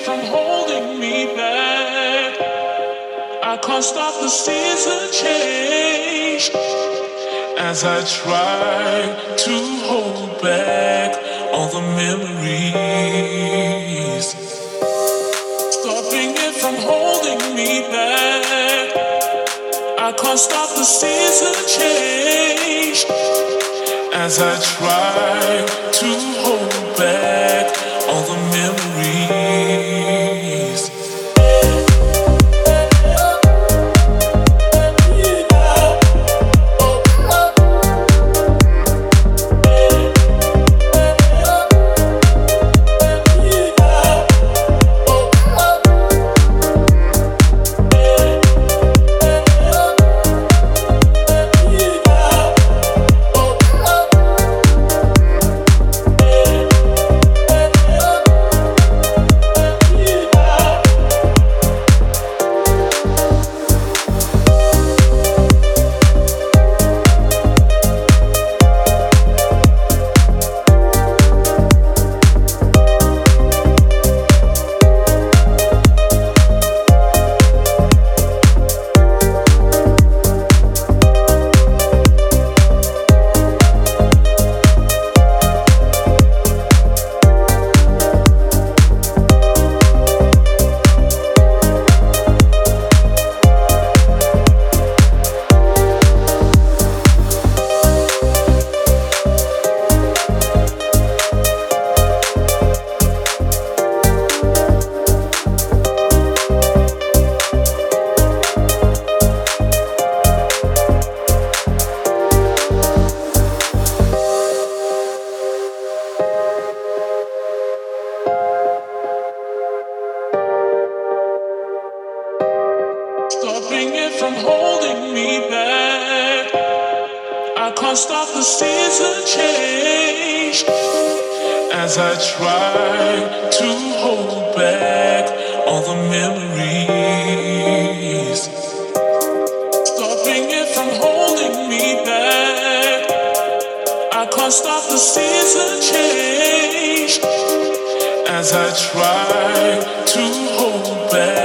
from holding me back. I can't stop the season change as I try to hold back all the memories, stopping it from holding me back. I can't stop the season change as I try to hold back all the memories. Stopping it from holding me back. I can't stop the season change as I try to hold back all the memories, stopping it from holding me back. I can't stop the season change as I try to hold back